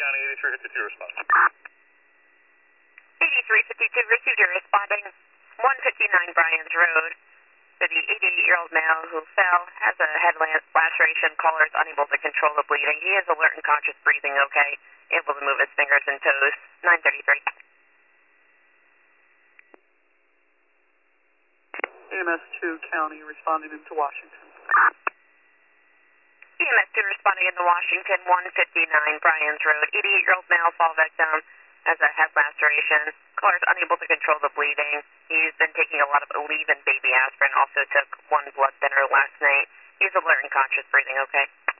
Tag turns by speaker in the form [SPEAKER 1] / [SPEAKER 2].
[SPEAKER 1] County 8352 responding.
[SPEAKER 2] 8352 received your responding 159 Bryans Road for the 88-year-old male who fell, has a head laceration, caller is unable to control the bleeding. He is alert and conscious, breathing okay, able to move his fingers and toes. 933.
[SPEAKER 3] EMS 2 County responding into Washington.
[SPEAKER 2] EMS 2 responding into Washington, 159 Bryans Road. 88-year-old male fall victim has a head laceration. Caller is unable to control the bleeding. He's been taking a lot of Aleve and baby aspirin, also took one blood thinner last night. He's alert and conscious, breathing okay.